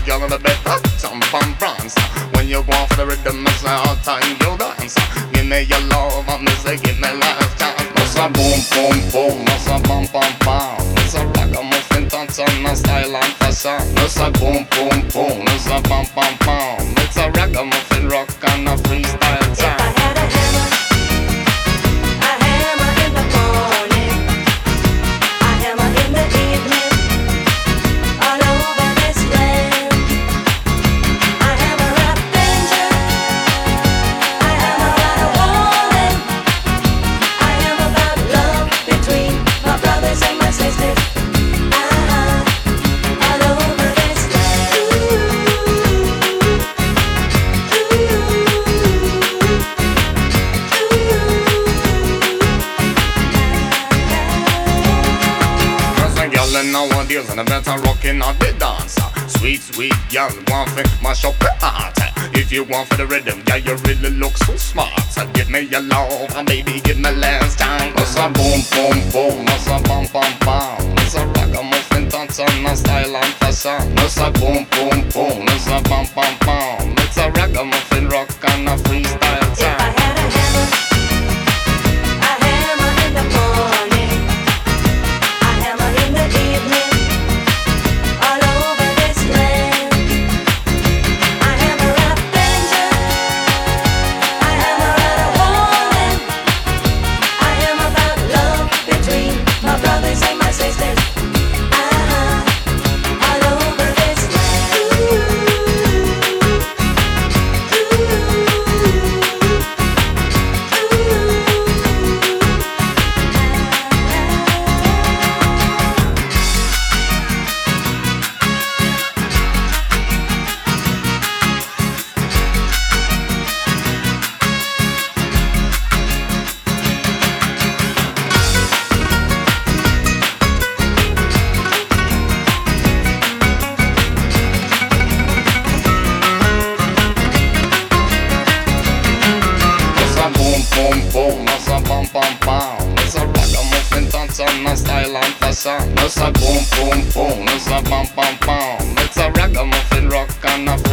girl in the bed, some pom prance. When you go on for the rhythm, it's all time you dance. Give me your love, and me say give me last chance. It's a boom, boom, boom, it's a pom, pom, pom. It's a ragamuffin dance on a style and fashion. It's a boom, boom, boom, it's a pom, pom, pom. It's a ragamuffin rock and a freestyle If I time. had a hammer in the morning, a hammer in the evening, all over this land. I hammer out danger, I hammer out a warning, I hammer about love between my brothers and my sisters. All over this land. Nowadays and I better rockin' on the dancer. Sweet, sweet girl, want to mash up the heart. If you want for the rhythm, yeah, you really look so smart. So give me your love and baby, give me last time. It's a boom, boom, boom, it's a bum, bum, bum. It's a ragamuffin dance on a style and fashion. It's a boom, boom, boom, it's a bum, bum, bum. It's a ragamuffin rock and a freestyle If I time. had a hammer in the morning, a hammer in the evening, all over this land. I hammer out danger, I hammer out a warning, I hammer about love between my brothers and my sisters. All over this Boom, boom, it's a bum, bum, bum. It's a ragamuffin dance on a style and fashion. It's a boom, boom, boom, it's a bum, bum, bum. It's a ragamuffin rock and a